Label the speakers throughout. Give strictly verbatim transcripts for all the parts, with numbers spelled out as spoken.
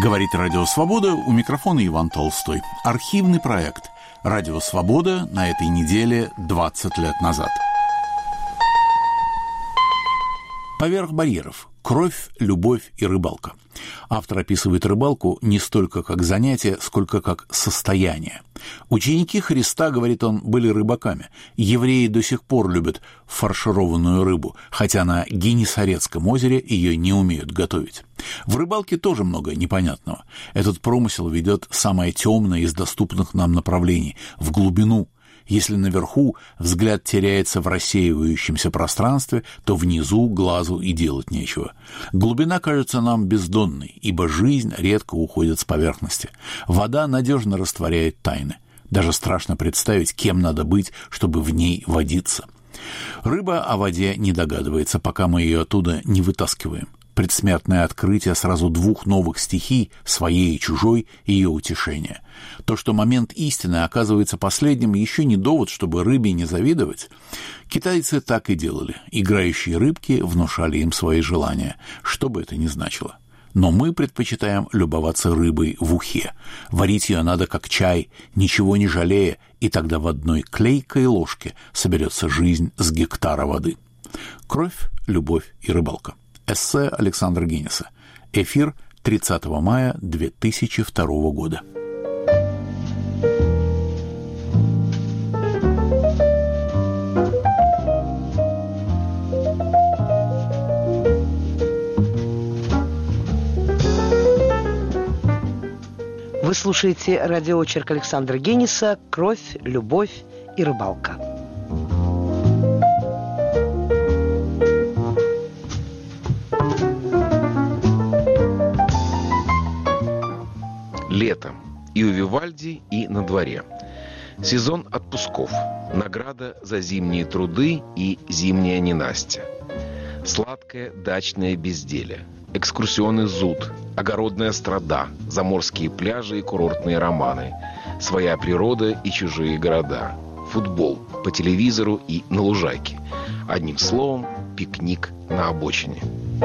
Speaker 1: Говорит Радио Свобода, у микрофона Иван Толстой. Архивный проект «Радио Свобода» на этой неделе двадцать лет назад. Поверх барьеров. Кровь, любовь и рыбалка. Автор описывает рыбалку не столько как занятие, сколько как состояние. Ученики Христа, говорит он, были рыбаками. Евреи до сих пор любят фаршированную рыбу, хотя на Генесарецком озере ее не умеют готовить. В рыбалке тоже много непонятного. Этот промысел ведет самое темное из доступных нам направлений – в глубину. Если наверху взгляд теряется в рассеивающемся пространстве, то внизу глазу и делать нечего. Глубина кажется нам бездонной, ибо жизнь редко уходит с поверхности. Вода надежно растворяет тайны. Даже страшно представить, кем надо быть, чтобы в ней водиться. Рыба о воде не догадывается, пока мы ее оттуда не вытаскиваем. Предсмертное открытие сразу двух новых стихий, своей и чужой, ее утешение. То, что момент истины оказывается последним, еще не довод, чтобы рыбе не завидовать. Китайцы так и делали. Играющие рыбки внушали им свои желания, что бы это ни значило. Но мы предпочитаем любоваться рыбой в ухе. Варить ее надо как чай, ничего не жалея, и тогда в одной клейкой ложке соберется жизнь с гектара воды. Кровь, любовь и рыбалка. Эссе Александра Генеса. Эфир тридцатого мая две тысячи второго года.
Speaker 2: Вы слушаете радиоочерк Александра Генеса «Кровь, любовь и рыбалка».
Speaker 3: Лето. И у Вивальди, и на дворе. Сезон отпусков. Награда за зимние труды и зимняя ненастье. Сладкое дачное безделие. Экскурсионный зуд. Огородная страда. Заморские пляжи и курортные романы. Своя природа и чужие города. Футбол. По телевизору и на лужайке. Одним словом, пикник на обочине.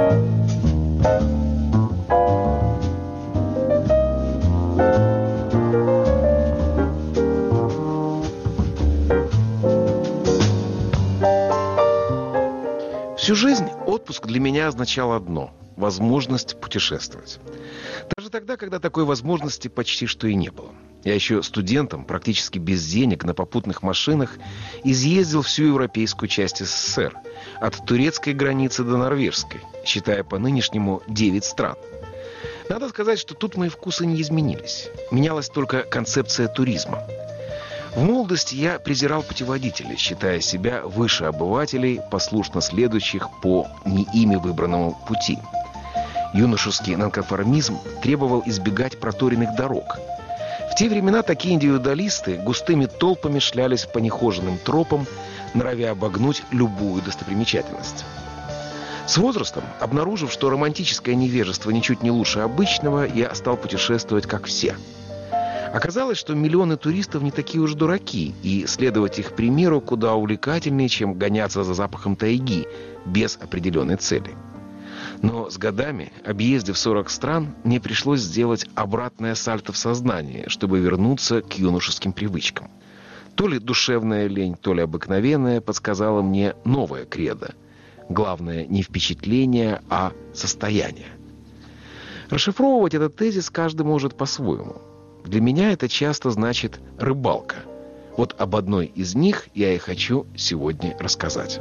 Speaker 3: Всю жизнь отпуск для меня означал одно – возможность путешествовать. Даже тогда, когда такой возможности почти что и не было. Я еще студентом, практически без денег, на попутных машинах изъездил всю европейскую часть СССР, от турецкой границы до норвежской, считая по нынешнему девять стран. Надо сказать, что тут мои вкусы не изменились. Менялась только концепция туризма. В молодости я презирал путеводителей, считая себя выше обывателей, послушно следующих по не ими выбранному пути. Юношеский нонконформизм требовал избегать проторенных дорог. В те времена такие индивидуалисты густыми толпами шлялись по нехоженным тропам, норовя обогнуть любую достопримечательность. С возрастом, обнаружив, что романтическое невежество ничуть не лучше обычного, я стал путешествовать как все. Оказалось, что миллионы туристов не такие уж дураки, и следовать их примеру куда увлекательнее, чем гоняться за запахом тайги, без определенной цели. Но с годами, объездив сорок стран, мне пришлось сделать обратное сальто в сознании, чтобы вернуться к юношеским привычкам. То ли душевная лень, то ли обыкновенная подсказала мне новое кредо. Главное не впечатление, а состояние. Расшифровывать этот тезис каждый может по-своему. Для меня это часто значит рыбалка. Вот об одной из них я и хочу сегодня рассказать.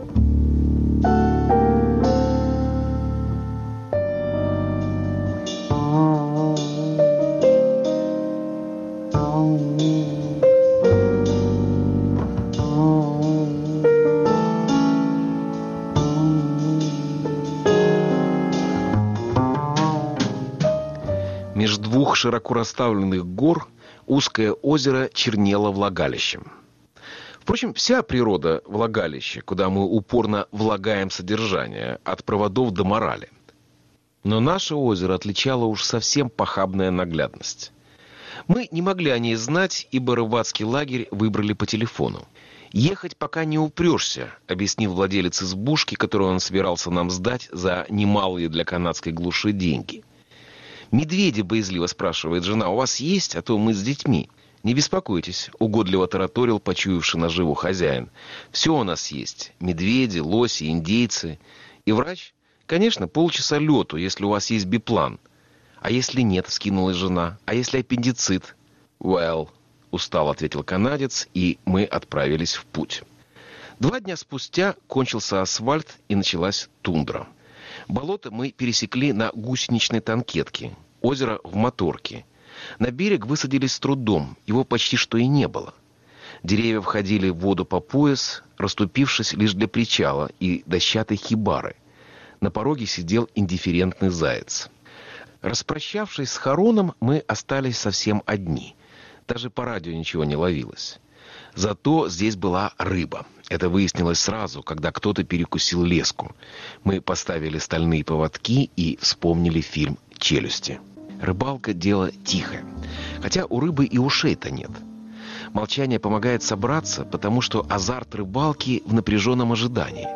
Speaker 3: Между двух широко расставленных гор узкое озеро чернело влагалищем. Впрочем, вся природа – влагалище, куда мы упорно влагаем содержание, от проводов до морали. Но наше озеро отличало уж совсем похабная наглядность. Мы не могли о ней знать, ибо рыбацкий лагерь выбрали по телефону. «Ехать пока не упрешься», — объяснил владелец избушки, которую он собирался нам сдать за немалые для канадской глуши деньги. «Медведи», — боязливо спрашивает жена, — «у вас есть, а то мы с детьми». «Не беспокойтесь», — угодливо тараторил почуявший наживу хозяин. «Все у нас есть. Медведи, лоси, индейцы. И врач? Конечно, полчаса лету, если у вас есть биплан». «А если нет?» — вскинулась жена. «А если аппендицит?» «Well», — устал ответил канадец, и мы отправились в путь. Два дня спустя кончился асфальт, и началась тундра. Болото мы пересекли на гусеничной танкетке, озеро в моторке. На берег высадились с трудом, его почти что и не было. Деревья входили в воду по пояс, расступившись лишь для причала и дощатой хибары. На пороге сидел индифферентный заяц. Распрощавшись с Хароном, мы остались совсем одни. Даже по радио ничего не ловилось. Зато здесь была рыба. Это выяснилось сразу, когда кто-то перекусил леску. Мы поставили стальные поводки и вспомнили фильм «Челюсти». Рыбалка — дело тихое. Хотя у рыбы и ушей-то нет. Молчание помогает собраться, потому что азарт рыбалки в напряженном ожидании.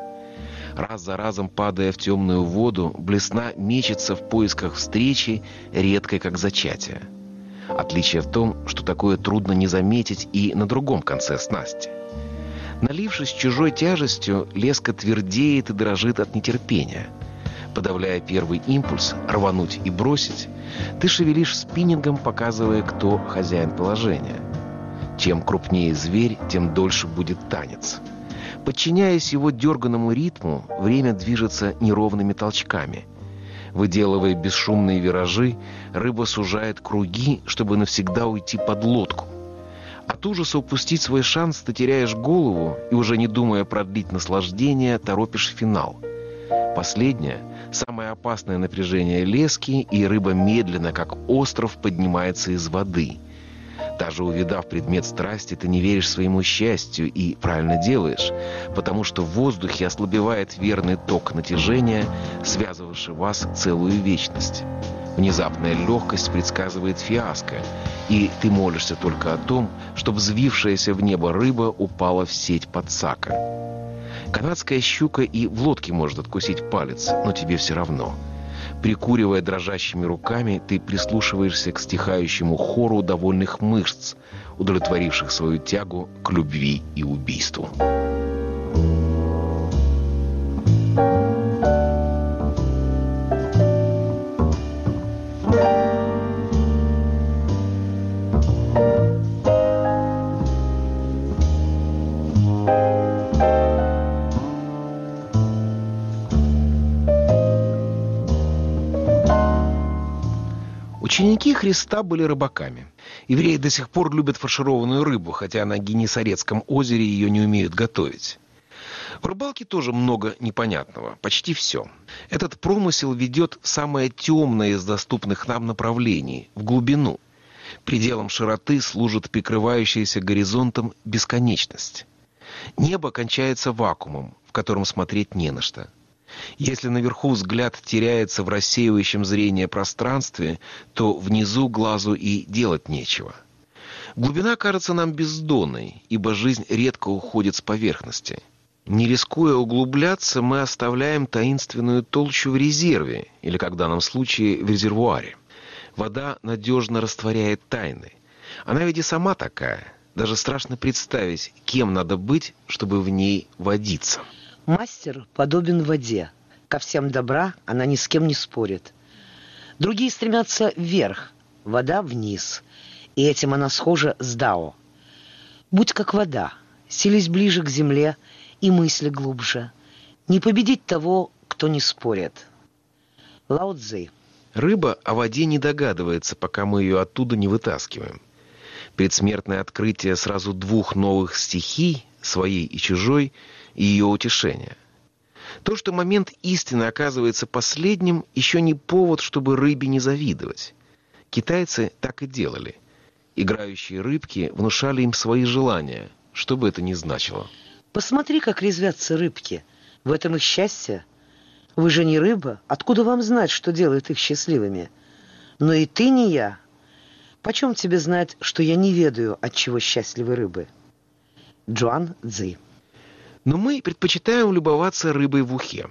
Speaker 3: Раз за разом падая в темную воду, блесна мечется в поисках встречи, редкой как зачатие. Отличие в том, что такое трудно не заметить и на другом конце снасти. Налившись чужой тяжестью, леска твердеет и дрожит от нетерпения. Подавляя первый импульс рвануть и бросить, ты шевелишь спиннингом, показывая, кто хозяин положения. Чем крупнее зверь, тем дольше будет танец. Подчиняясь его дерганному ритму, время движется неровными толчками. Выделывая бесшумные виражи, рыба сужает круги, чтобы навсегда уйти под лодку. От ужаса упустить свой шанс ты теряешь голову и, уже не думая продлить наслаждение, торопишь финал. Последнее – самое опасное напряжение лески, и рыба медленно, как остров, поднимается из воды. Даже увидав предмет страсти, ты не веришь своему счастью и правильно делаешь, потому что в воздухе ослабевает верный ток натяжения, связывавший вас целую вечность. Внезапная легкость предсказывает фиаско, и ты молишься только о том, чтобы взвившаяся в небо рыба упала в сеть подсака. Канадская щука и в лодке может откусить палец, но тебе все равно. Прикуривая дрожащими руками, ты прислушиваешься к стихающему хору довольных мышц, удовлетворивших свою тягу к любви и убийству. Ученики Христа были рыбаками. Евреи до сих пор любят фаршированную рыбу, хотя на Генесарецком озере ее не умеют готовить. В рыбалке тоже много непонятного, почти все. Этот промысел ведет в самое темное из доступных нам направлений, в глубину. Пределом широты служит прикрывающаяся горизонтом бесконечность. Небо кончается вакуумом, в котором смотреть не на что. Если наверху взгляд теряется в рассеивающем зрение пространстве, то внизу глазу и делать нечего. Глубина кажется нам бездонной, ибо жизнь редко уходит с поверхности. Не рискуя углубляться, мы оставляем таинственную толщу в резерве, или, как в данном случае, в резервуаре. Вода надежно растворяет тайны. Она ведь и сама такая. Даже страшно представить, кем надо быть, чтобы в ней водиться.
Speaker 2: Мастер подобен воде. Ко всем добра, она ни с кем не спорит. Другие стремятся вверх, вода вниз. И этим она схожа с Дао. Будь как вода, селись ближе к земле и мысли глубже. Не победить того, кто не спорит. Лао Цзы.
Speaker 3: Рыба о воде не догадывается, пока мы ее оттуда не вытаскиваем. Предсмертное открытие сразу двух новых стихий, своей и чужой, и ее утешение. То, что момент истины оказывается последним, еще не повод, чтобы рыбе не завидовать. Китайцы так и делали. Играющие рыбки внушали им свои желания, что бы это ни значило.
Speaker 2: Посмотри, как резвятся рыбки. В этом их счастье. Вы же не рыба. Откуда вам знать, что делает их счастливыми? Но и ты не я. Почем тебе знать, что я не ведаю, от чего счастливы рыбы? Джуан Цзы.
Speaker 3: Но мы предпочитаем любоваться рыбой в ухе.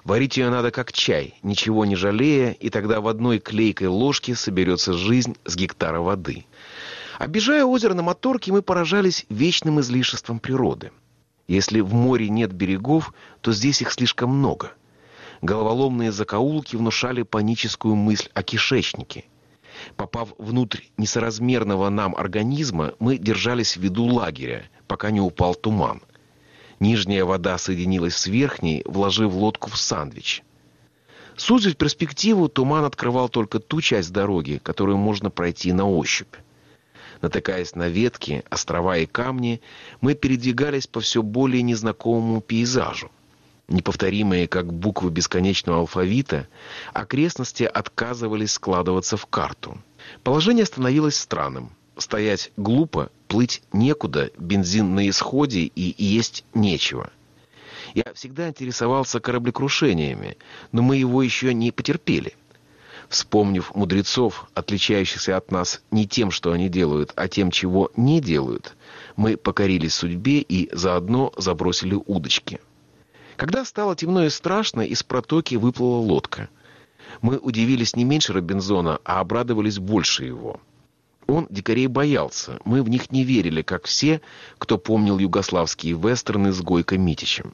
Speaker 3: Варить ее надо как чай, ничего не жалея, и тогда в одной клейкой ложке соберется жизнь с гектара воды. Объезжая озеро на моторке, мы поражались вечным излишеством природы. Если в море нет берегов, то здесь их слишком много. Головоломные закоулки внушали паническую мысль о кишечнике. Попав внутрь несоразмерного нам организма, мы держались в виду лагеря, пока не упал туман. Нижняя вода соединилась с верхней, вложив лодку в сандвич. Сузив перспективу, туман открывал только ту часть дороги, которую можно пройти на ощупь. Натыкаясь на ветки, острова и камни, мы передвигались по все более незнакомому пейзажу. Неповторимые, как буквы бесконечного алфавита, окрестности отказывались складываться в карту. Положение становилось странным. Стоять глупо, плыть некуда, бензин на исходе и есть нечего. Я всегда интересовался кораблекрушениями, но мы его еще не потерпели. Вспомнив мудрецов, отличающихся от нас не тем, что они делают, а тем, чего не делают, мы покорились судьбе и заодно забросили удочки. Когда стало темно и страшно, из протоки выплыла лодка. Мы удивились не меньше Робинзона, а обрадовались больше его. Он дикарей боялся, мы в них не верили, как все, кто помнил югославские вестерны с Гойко Митичем.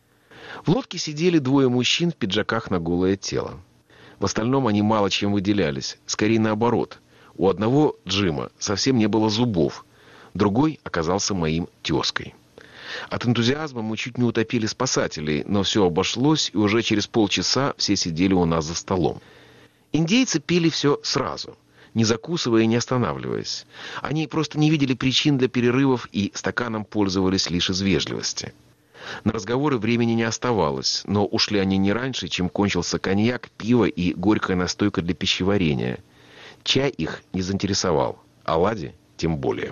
Speaker 3: В лодке сидели двое мужчин в пиджаках на голое тело. В остальном они мало чем выделялись, скорее наоборот. У одного, Джима, совсем не было зубов, другой оказался моим тезкой. От энтузиазма мы чуть не утопили спасателей, но все обошлось, и уже через полчаса все сидели у нас за столом. Индейцы пили все сразу, не закусывая и не останавливаясь. Они просто не видели причин для перерывов и стаканом пользовались лишь из вежливости. На разговоры времени не оставалось, но ушли они не раньше, чем кончился коньяк, пиво и горькая настойка для пищеварения. Чай их не заинтересовал, оладьи тем более.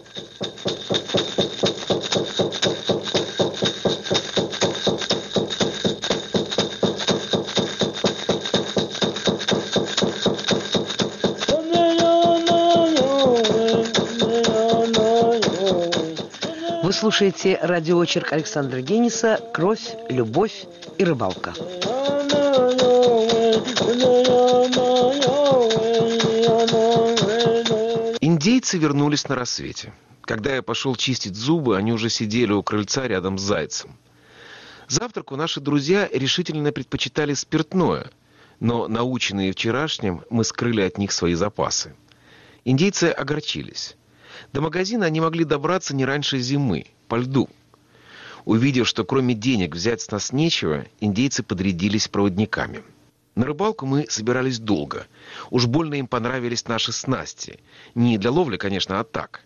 Speaker 2: Вы слушаете радиоочерк Александра Гениса «Кровь, любовь и рыбалка».
Speaker 3: Индейцы вернулись на рассвете. Когда я пошел чистить зубы, они уже сидели у крыльца рядом с зайцем. Завтраку наши друзья решительно предпочитали спиртное, но, наученные вчерашним, мы скрыли от них свои запасы. Индейцы огорчились. До магазина они могли добраться не раньше зимы, по льду. Увидев, что кроме денег взять с нас нечего, индейцы подрядились проводниками. На рыбалку мы собирались долго. Уж больно им понравились наши снасти. Не для ловли, конечно, а так.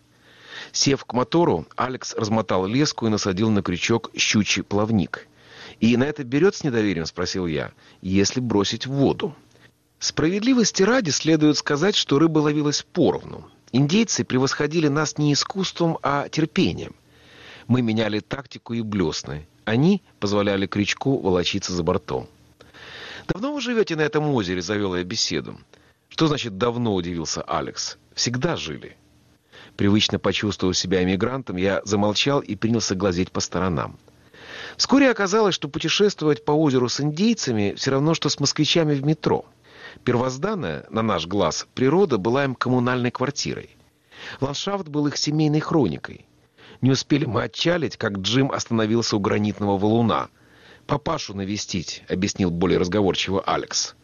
Speaker 3: Сев к мотору, Алекс размотал леску и насадил на крючок щучий плавник. «И на это берет с недоверием?» — спросил я. «Если бросить в воду». Справедливости ради следует сказать, что рыба ловилась поровну. Индейцы превосходили нас не искусством, а терпением. Мы меняли тактику и блесны. Они позволяли крючку волочиться за бортом. «Давно вы живете на этом озере?» — завел я беседу. «Что значит «давно»?» — удивился Алекс. «Всегда жили». Привычно почувствовав себя эмигрантом, я замолчал и принялся глазеть по сторонам. Вскоре оказалось, что путешествовать по озеру с индейцами все равно, что с москвичами в метро. Первозданная, на наш глаз, природа была им коммунальной квартирой. Ландшафт был их семейной хроникой. Не успели мы отчалить, как Джим остановился у гранитного валуна. «Папашу навестить», — объяснил более разговорчиво Алекс.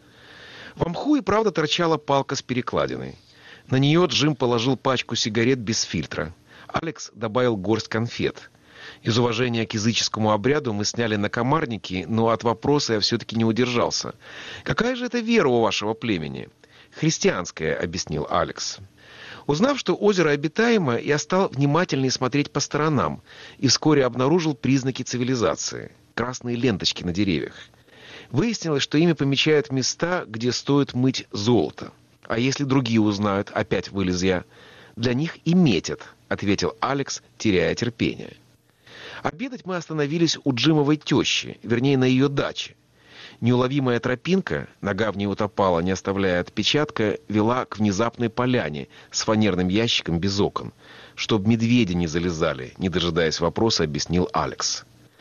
Speaker 3: В мху и правда торчала палка с перекладиной. На нее Джим положил пачку сигарет без фильтра. Алекс добавил горсть конфет. Из уважения к языческому обряду мы сняли накомарники, но от вопроса я все-таки не удержался. «Какая же это вера у вашего племени?» «Христианская», — объяснил Алекс. Узнав, что озеро обитаемо, я стал внимательнее смотреть по сторонам и вскоре обнаружил признаки цивилизации. Красные ленточки на деревьях. Выяснилось, что ими помечают места, где стоит мыть золото. «А если другие узнают?» — опять вылез я. «Для них и метят», — ответил Алекс, теряя терпение. Обедать мы остановились у Джимовой тещи, вернее, на ее даче. Неуловимая тропинка, нога в ней утопала, не оставляя отпечатка, вела к внезапной поляне с фанерным ящиком без окон. «Чтоб медведи не залезали», — не дожидаясь вопроса, объяснил Алекс.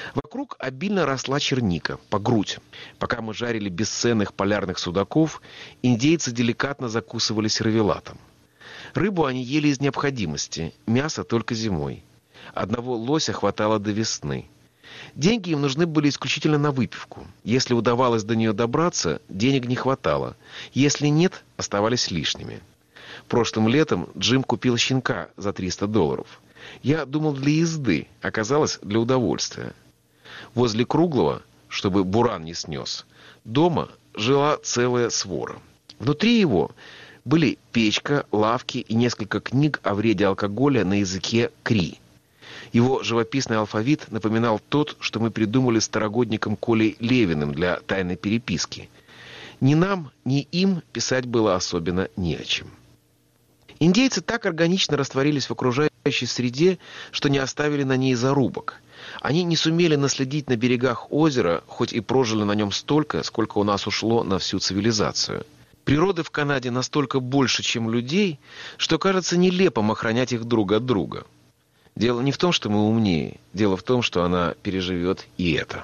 Speaker 3: Вокруг обильно росла черника, по грудь. Пока мы жарили бесценных полярных судаков, индейцы деликатно закусывали сервелатом. Рыбу они ели из необходимости, мясо только зимой. Одного лося хватало до весны. Деньги им нужны были исключительно на выпивку. Если удавалось до нее добраться, денег не хватало. Если нет, оставались лишними. Прошлым летом Джим купил щенка за триста долларов. Я думал для езды, оказалось для удовольствия. Возле Круглого, чтобы буран не снес, дома жила целая свора. Внутри его были печка, лавки и несколько книг о вреде алкоголя на языке кри. Его живописный алфавит напоминал тот, что мы придумали старогодником Колей Левиным для тайной переписки. Ни нам, ни им писать было особенно не о чем. Индейцы так органично растворились в окружающей среде, что не оставили на ней зарубок. Они не сумели наследить на берегах озера, хоть и прожили на нем столько, сколько у нас ушло на всю цивилизацию. Природы в Канаде настолько больше, чем людей, что кажется нелепым охранять их друг от друга. Дело не в том, что мы умнее, дело в том, что она переживет и это.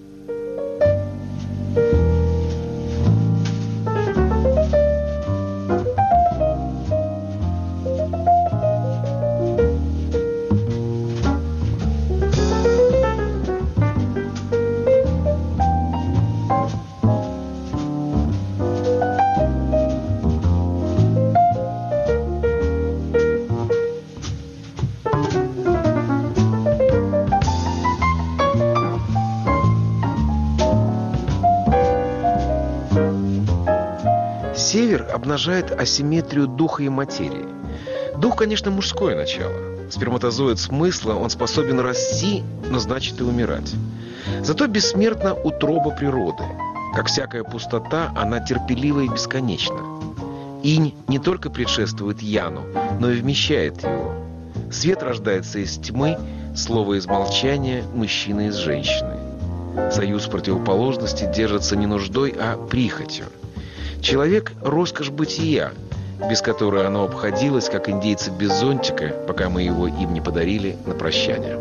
Speaker 3: Север обнажает асимметрию духа и материи. Дух, конечно, мужское начало. Сперматозоид смысла, он способен расти, но значит и умирать. Зато бессмертна утроба природы. Как всякая пустота, она терпелива и бесконечна. Инь не только предшествует Яну, но и вмещает его. Свет рождается из тьмы, слово из молчания, мужчина из женщины. Союз противоположности держится не нуждой, а прихотью. Человек – роскошь бытия, без которой оно обходилось, как индейцы без зонтика, пока мы его им не подарили на прощание.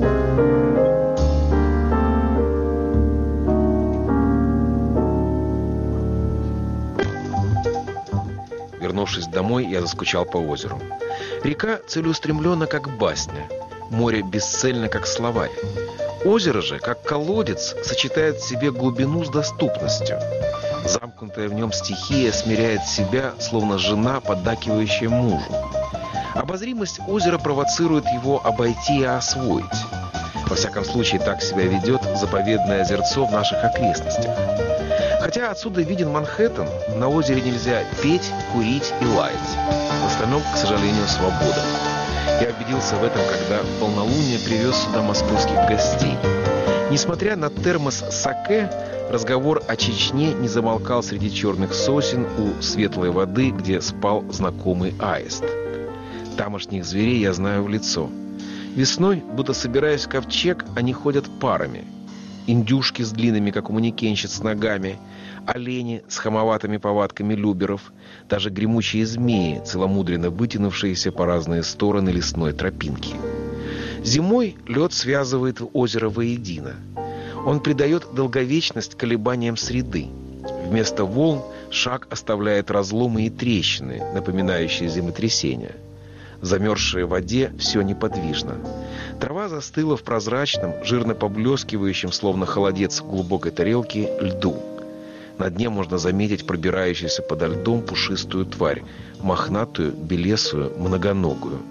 Speaker 3: Вернувшись домой, я заскучал по озеру. Река целеустремлена, как басня. Море бесцельно, как словарь. Озеро же, как колодец, сочетает в себе глубину с доступностью. Замкнутая в нем стихия смиряет себя, словно жена, поддакивающая мужу. Обозримость озера провоцирует его обойти и освоить. Во всяком случае, так себя ведет заповедное озерцо в наших окрестностях. Хотя отсюда виден Манхэттен, на озере нельзя петь, курить и лаять. В остальном, к сожалению, свобода. Я убедился в этом, когда в полнолуние привез сюда московских гостей. Несмотря на термос саке, разговор о Чечне не замолкал среди черных сосен у светлой воды, где спал знакомый аист. Тамошних зверей я знаю в лицо. Весной, будто собираясь в ковчег, они ходят парами. Индюшки с длинными, как у манекенщиц, ногами, олени с хамоватыми повадками люберов, даже гремучие змеи, целомудренно вытянувшиеся по разные стороны лесной тропинки. Зимой лед связывает озеро воедино. Он придает долговечность колебаниям среды. Вместо волн шаг оставляет разломы и трещины, напоминающие землетрясения. В замерзшей воде все неподвижно. Трава застыла в прозрачном, жирно поблескивающем, словно холодец в глубокой тарелке, льду. На дне можно заметить пробирающуюся подо льдом пушистую тварь, мохнатую, белесую, многоногую.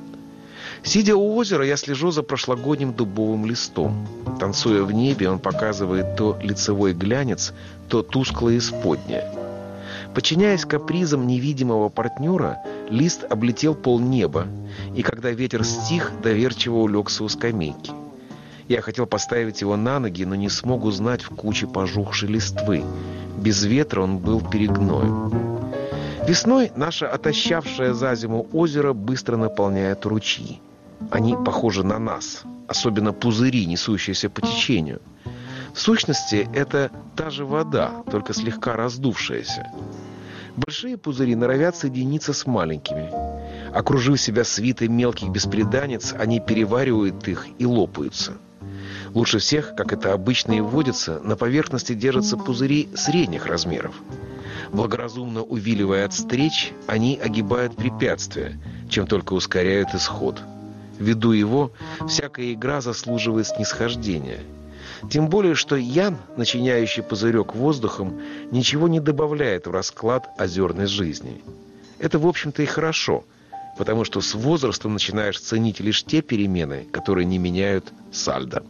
Speaker 3: Сидя у озера, я слежу за прошлогодним дубовым листом. Танцуя в небе, он показывает то лицевой глянец, то тусклое исподнее. Подчиняясь капризам невидимого партнера, лист облетел полнеба, и когда ветер стих, доверчиво улегся у скамейки. Я хотел поставить его на ноги, но не смог узнать в куче пожухшей листвы. Без ветра он был перегноем. Весной наше отощавшее за зиму озеро быстро наполняет ручьи. Они похожи на нас, особенно пузыри, несущиеся по течению. В сущности, это та же вода, только слегка раздувшаяся. Большие пузыри норовят соединиться с маленькими. Окружив себя свитой мелких беспреданниц, они переваривают их и лопаются. Лучше всех, как это обычно и водится, на поверхности держатся пузыри средних размеров. Благоразумно увиливая от встреч, они огибают препятствия, чем только ускоряют исход. Ввиду его, всякая игра заслуживает снисхождения. Тем более, что ян, начиняющий пузырек воздухом, ничего не добавляет в расклад озерной жизни. Это, в общем-то, и хорошо, потому что с возрастом начинаешь ценить лишь те перемены, которые не меняют сальдо.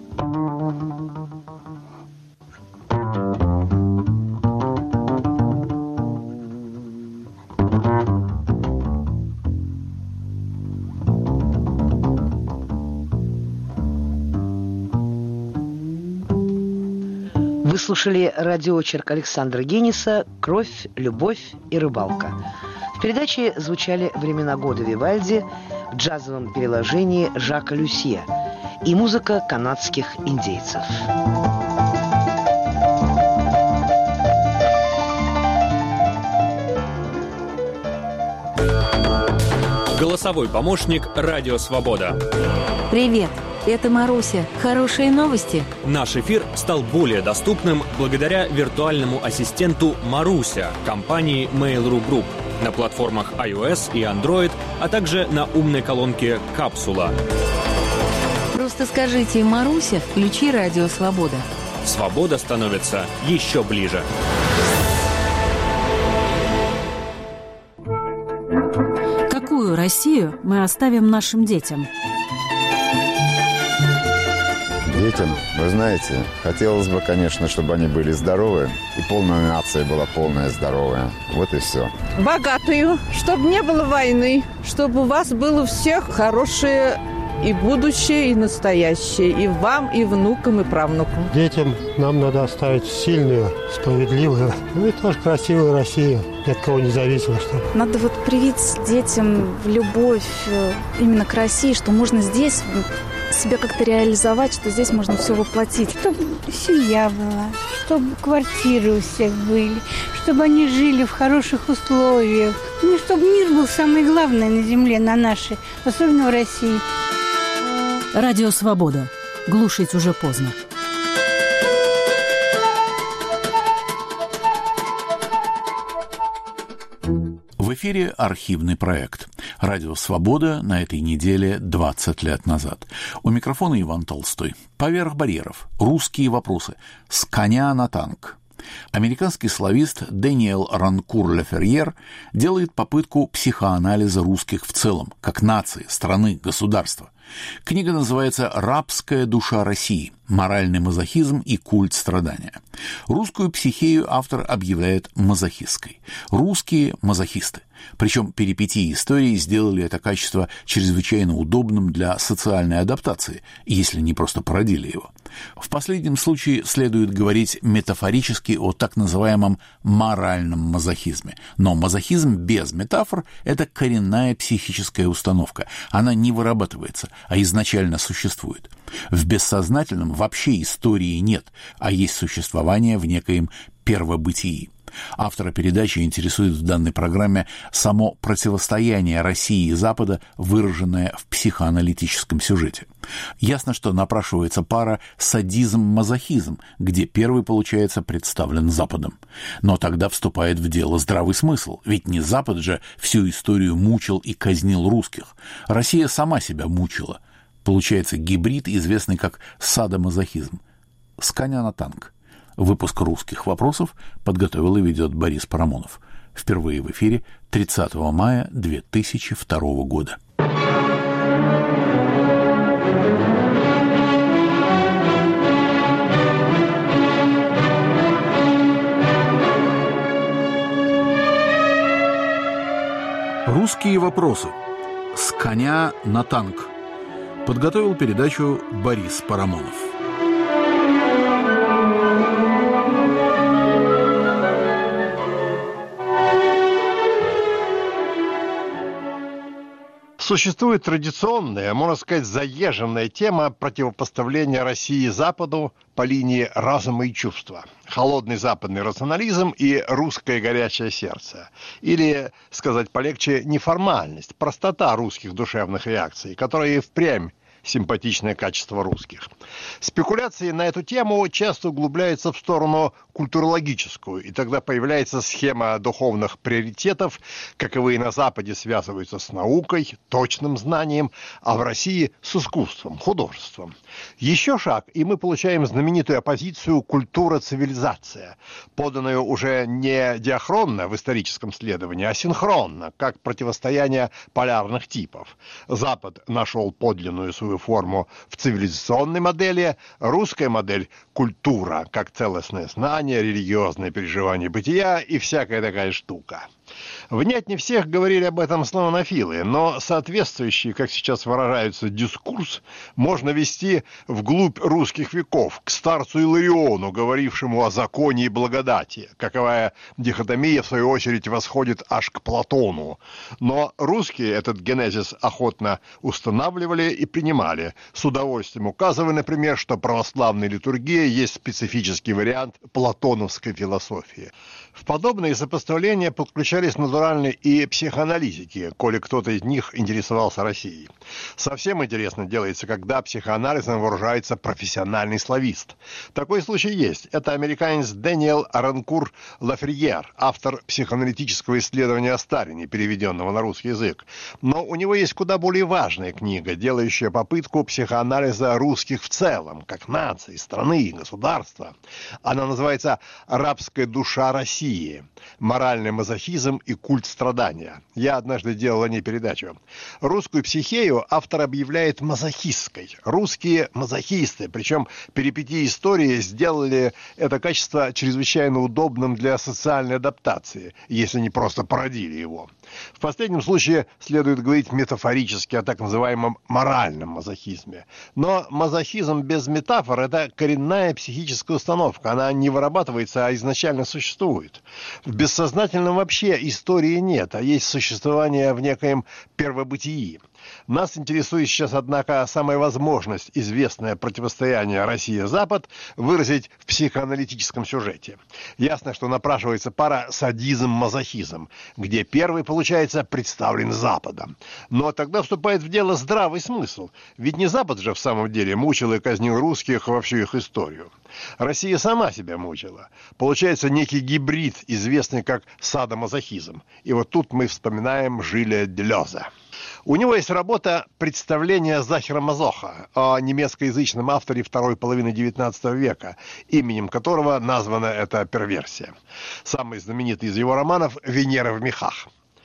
Speaker 2: Вы слушали радиоочерк Александра Гениса «Кровь, любовь и рыбалка». В передаче звучали «Времена года» Вивальди в джазовом переложении Жака Люсье и музыка канадских индейцев.
Speaker 4: Голосовой помощник «Радио Свобода».
Speaker 5: Привет, это Маруся. Хорошие новости?
Speaker 4: Наш эфир стал более доступным благодаря виртуальному ассистенту Маруся компании Mail.ru Group на платформах iOS и Android, а также на умной колонке «Капсула».
Speaker 5: Просто скажите «Маруся, включи Радио Свобода».
Speaker 4: Свобода становится еще ближе.
Speaker 6: Какую Россию мы оставим нашим детям?
Speaker 7: Детям, вы знаете, хотелось бы, конечно, чтобы они были здоровы, и полная нация была полная здоровая. Вот и все.
Speaker 8: Богатую, чтобы не было войны, чтобы у вас было всех хорошее и будущее, и настоящее, и вам, и внукам, и правнукам.
Speaker 9: Детям нам надо оставить сильную, справедливую, ну и тоже красивую Россию, ни от кого не зависимо. Чтобы...
Speaker 10: Надо вот привить детям любовь именно к России, что можно здесь себя как-то реализовать, что здесь можно все воплотить.
Speaker 11: Чтобы семья была, чтобы квартиры у всех были, чтобы они жили в хороших условиях. Ну, чтобы мир был самое главное на земле, на нашей, особенно в России.
Speaker 6: Радио Свобода. Глушить уже поздно.
Speaker 1: В эфире архивный проект. Радио «Свобода» на этой неделе двадцать лет назад. У микрофона Иван Толстой. Поверх барьеров. Русские вопросы. С коня на танк. Американский славист Дэниел Ранкур-Лаферьер делает попытку психоанализа русских в целом, как нации, страны, государства. Книга называется «Рабская душа России. Моральный мазохизм и культ страдания». Русскую психею автор объявляет мазохистской. Русские – мазохисты. Причем перипетии истории сделали это качество чрезвычайно удобным для социальной адаптации, если не просто породили его. В последнем случае следует говорить метафорически о так называемом моральном мазохизме. Но мазохизм без метафор – это коренная психическая установка. Она не вырабатывается, а изначально существует. В бессознательном вообще истории нет, а есть существование в некоем первобытии. Автора передачи интересует в данной программе само противостояние России и Запада, выраженное в психоаналитическом сюжете. Ясно, что напрашивается пара садизм-мазохизм, где первый, получается, представлен Западом. Но тогда вступает в дело здравый смысл, ведь не Запад же всю историю мучил и казнил русских. Россия сама себя мучила. Получается гибрид, известный как садомазохизм. С коня на танк. Выпуск «Русских вопросов» подготовил и ведет Борис Парамонов. Впервые в эфире тридцатого мая две тысячи второго года. «Русские вопросы. С коня на танк». Подготовил передачу Борис Парамонов.
Speaker 9: Существует традиционная, можно сказать, заезженная тема противопоставления России Западу по линии разума и чувства. Холодный западный рационализм и русское горячее сердце. Или, сказать полегче, неформальность, простота русских душевных реакций, которые впрямь симпатичное качество русских. Спекуляции на эту тему часто углубляются в сторону культурологическую, и тогда появляется схема духовных приоритетов, каковые на Западе связываются с наукой, точным знанием, а в России с искусством, художеством. Еще шаг, и мы получаем знаменитую оппозицию «культура-цивилизация», поданную уже не диахронно в историческом следовании, а синхронно, как противостояние полярных типов. Запад нашел подлинную свою форму в цивилизационной модели, русская модель – культура, как целостное знание, религиозное переживание бытия и всякая такая штука. Внятнее всех говорили об этом славянофилы, но соответствующий, как сейчас выражаются, дискурс можно вести вглубь русских веков, к старцу Илариону, говорившему о законе и благодати. Каковая дихотомия, в свою очередь, восходит аж к Платону. Но русские этот генезис охотно устанавливали и принимали, с удовольствием указывая, например, что православная литургия есть специфический вариант платоновской философии. В подобные сопоставления подключались натуральные и психоаналитики, коли кто-то из них интересовался Россией. Совсем интересно делается, когда психоанализом вооружается профессиональный славист. Такой случай есть. Это американец Дэниел Аранкур Лаферьер, автор психоаналитического исследования о Сталине, переведенного на русский язык. Но у него есть куда более важная книга, делающая попытку психоанализа русских в целом, как нации, страны, государства. Она называется «Рабская душа России. Моральный мазохизм и культ страдания». Я однажды делал о ней передачу. Русскую психею автор объявляет мазохистской. Русские мазохисты, причем перипетии истории сделали это качество чрезвычайно удобным для социальной адаптации, если не просто породили его. В последнем случае следует говорить метафорически о так называемом моральном мазохизме. Но мазохизм без метафор – это коренная психическая установка. Она не вырабатывается, а изначально существует. В бессознательном вообще истории нет, а есть существование в некоем первобытии. Нас интересует сейчас, однако, самая возможность известное противостояние Россия-Запад выразить в психоаналитическом сюжете. Ясно, что напрашивается пара садизм-мазохизм, где первый, получается, представлен Западом. Но тогда вступает в дело здравый смысл. Ведь не Запад же в самом деле мучил и казнил русских во всю их историю. Россия сама себя мучила. Получается некий гибрид, известный как садомазохизм. И вот тут мы вспоминаем Жиля Делеза. У него есть работа «Представление Захера Мазоха» о немецкоязычном авторе второй половины девятнадцатого века, именем которого названа эта перверсия. Самый знаменитый из его романов «Венера в мехах».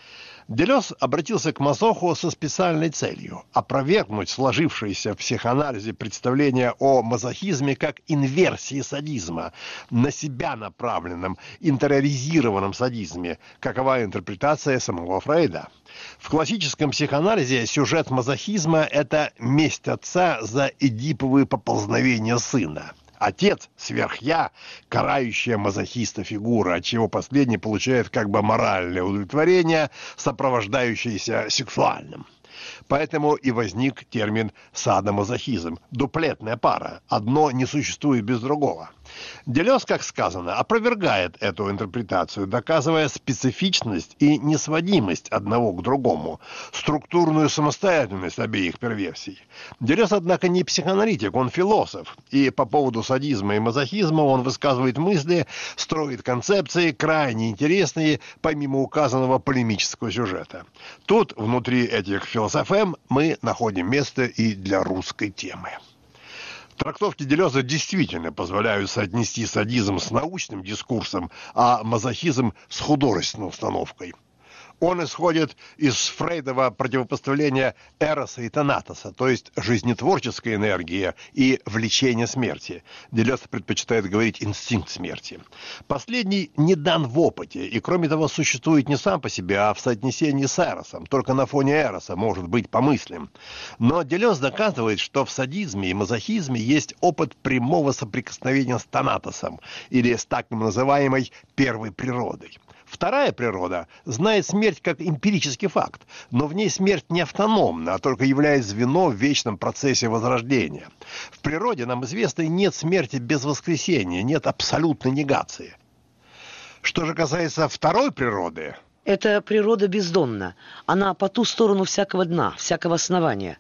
Speaker 9: Делез обратился к Мазоху со специальной целью – опровергнуть сложившееся в психоанализе представление о мазохизме как инверсии садизма, на себя направленном, интериоризированном садизме, какова интерпретация самого Фрейда. В классическом психоанализе сюжет мазохизма – это месть отца за эдиповые поползновения сына. Отец, сверх-я, карающая мазохиста фигура, отчего последний получает как бы моральное удовлетворение, сопровождающееся сексуальным. Поэтому и возник термин «садомазохизм» – дуплетная пара, одно не существует без другого. Делез, как сказано, опровергает эту интерпретацию, доказывая специфичность и несводимость одного к другому, структурную самостоятельность обеих перверсий. Делез, однако, не психоаналитик, он философ, и по поводу садизма и мазохизма он высказывает мысли, строит концепции, крайне интересные, помимо указанного полемического сюжета. Тут, внутри этих философем, мы находим место и для русской темы. Трактовки Делеза действительно позволяют соотнести садизм с научным дискурсом, а мазохизм с художественной установкой. Он исходит из Фрейдова противопоставления эроса и танатоса, то есть жизнетворческая энергия и влечение смерти. Делез предпочитает говорить инстинкт смерти. Последний не дан в опыте, и кроме того существует не сам по себе, а в соотнесении с эросом. Только на фоне эроса может быть помыслим. Но Делез доказывает, что в садизме и мазохизме есть опыт прямого соприкосновения с танатосом, или с так называемой первой природой. Вторая природа знает смерть как эмпирический факт, но в ней смерть не автономна, а только является звено в вечном процессе возрождения. В природе, нам известно, нет смерти без воскресения, нет абсолютной негации. Что же касается второй природы...
Speaker 2: Эта природа бездонна. Она по ту сторону всякого дна, всякого основания.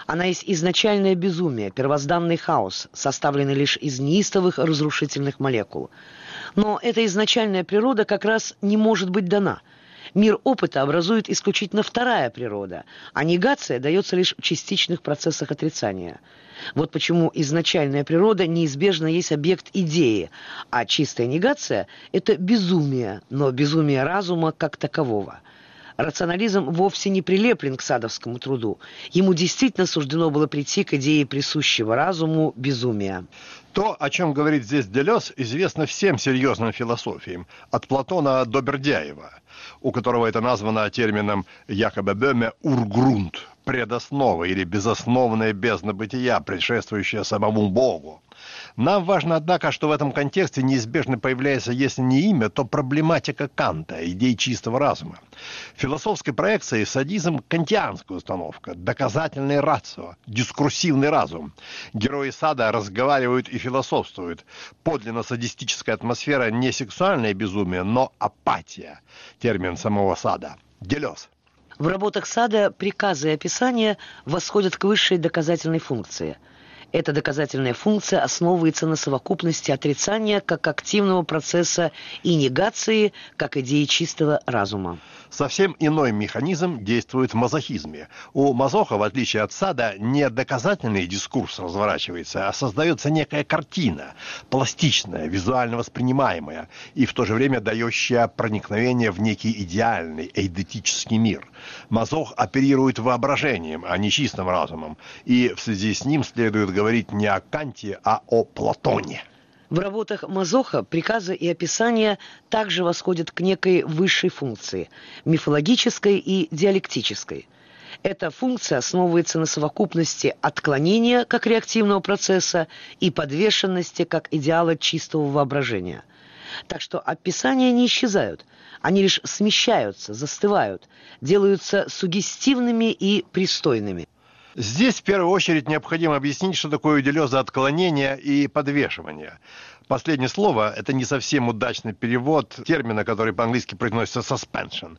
Speaker 2: Она есть изначальное безумие, первозданный хаос, составленный лишь из неистовых разрушительных молекул. Но эта изначальная природа как раз не может быть дана. Мир опыта образует исключительно вторая природа, а негация дается лишь в частичных процессах отрицания. Вот почему изначальная природа неизбежно есть объект идеи, а чистая негация – это безумие, но безумие разума как такового. Рационализм вовсе не прилеплен к садовскому труду. Ему действительно суждено было прийти к идее присущего разуму безумия.
Speaker 9: То, о чем говорит здесь Делез, известно всем серьезным философиям, от Платона до Бердяева, у которого это названо термином «якобы бöme ургрунт» – предоснова или безосновная бездна бытия, предшествующая самому Богу. Нам важно, однако, что в этом контексте неизбежно появляется, если не имя, то проблематика Канта, идей чистого разума. В философской проекции садизм – кантианская установка, доказательный рацио, дискурсивный разум. Герои Сада разговаривают и философствуют. Подлинно садистическая атмосфера не сексуальное безумие, но апатия. Термин самого Сада. Делез.
Speaker 2: В работах Сада приказы и описания восходят к высшей доказательной функции. Эта доказательная функция основывается на совокупности отрицания как активного процесса и негации как идеи чистого разума.
Speaker 9: Совсем иной механизм действует в мазохизме. У мазоха, в отличие от Сада, не доказательный дискурс разворачивается, а создается некая картина, пластичная, визуально воспринимаемая и в то же время дающая проникновение в некий идеальный, эйдетический мир. Мазох оперирует воображением, а не чистым разумом, и в связи с ним следует говорить не о Канте, а о Платоне.
Speaker 2: В работах Мазоха приказы и описания также восходят к некой высшей функции – мифологической и диалектической. Эта функция основывается на совокупности отклонения как реактивного процесса и подвешенности как идеала чистого воображения. Так что описания не исчезают, они лишь смещаются, застывают, делаются суггестивными и пристойными.
Speaker 9: Здесь в первую очередь необходимо объяснить, что такое у Делеза отклонение и подвешивание. Последнее слово – это не совсем удачный перевод термина, который по-английски произносится suspension.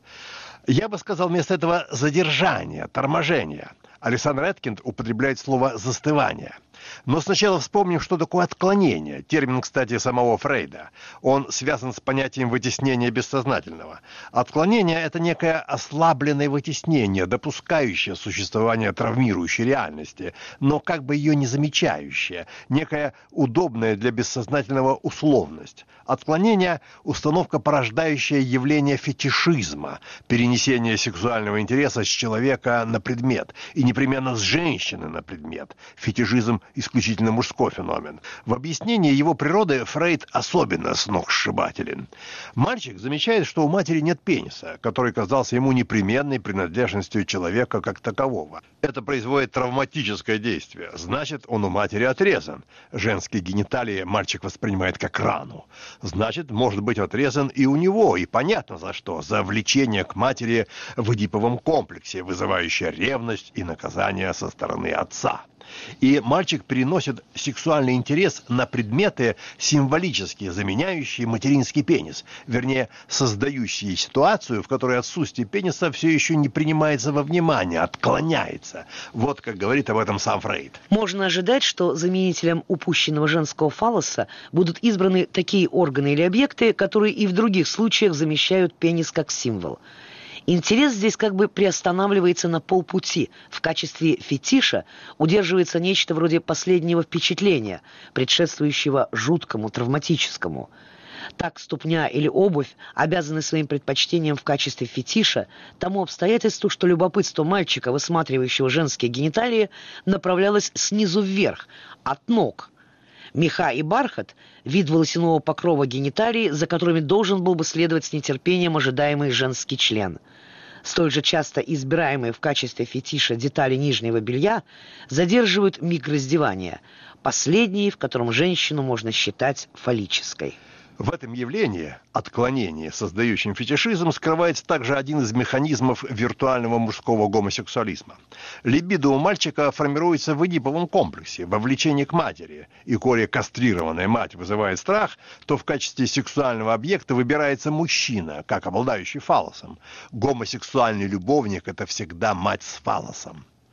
Speaker 9: Я бы сказал вместо этого задержание, торможение. Александр Эткинд употребляет слово «застывание». Но сначала вспомним, что такое отклонение. Термин, кстати, самого Фрейда. Он связан с понятием вытеснения бессознательного. Отклонение – это некое ослабленное вытеснение, допускающее существование травмирующей реальности, но как бы ее не замечающее, некая удобная для бессознательного условность. Отклонение – установка, порождающая явление фетишизма, перенесение сексуального интереса с человека на предмет, и непременно с женщины на предмет. Фетишизм – исключительно мужской феномен. В объяснении его природы Фрейд особенно сногсшибателен. Мальчик замечает, что у матери нет пениса, который казался ему непременной принадлежностью человека как такового. Это производит травматическое действие. Значит, он у матери отрезан. Женские гениталии мальчик воспринимает как рану. Значит, может быть отрезан и у него, и понятно за что. За влечение к матери в эдиповом комплексе, вызывающее ревность и наказание со стороны отца. И мальчик переносит сексуальный интерес на предметы, символически заменяющие материнский пенис, вернее, создающие ситуацию, в которой отсутствие пениса все еще не принимается во внимание, отклоняется. Вот как говорит об этом сам Фрейд.
Speaker 2: Можно ожидать, что заменителем упущенного женского фаллоса будут избраны такие органы или объекты, которые и в других случаях замещают пенис как символ. Интерес здесь как бы приостанавливается на полпути. В качестве фетиша удерживается нечто вроде последнего впечатления, предшествующего жуткому, травматическому. Так ступня или обувь обязаны своим предпочтением в качестве фетиша тому обстоятельству, что любопытство мальчика, высматривающего женские гениталии, направлялось снизу вверх, от ног. Меха и бархат – вид волосяного покрова гениталий, за которыми должен был бы следовать с нетерпением ожидаемый женский член. Столь же часто избираемые в качестве фетиша детали нижнего белья задерживают миг раздевания, последний, в котором женщину можно считать фаллической.
Speaker 9: В этом явлении, отклонении, создающем фетишизм, скрывается также один из механизмов виртуального мужского гомосексуализма. Либидо у мальчика формируется в эдиповом комплексе, во влечении к матери. И коли кастрированная мать вызывает страх, то в качестве сексуального объекта выбирается мужчина, как обладающий фаллосом. Гомосексуальный любовник – это всегда мать с фаллосом.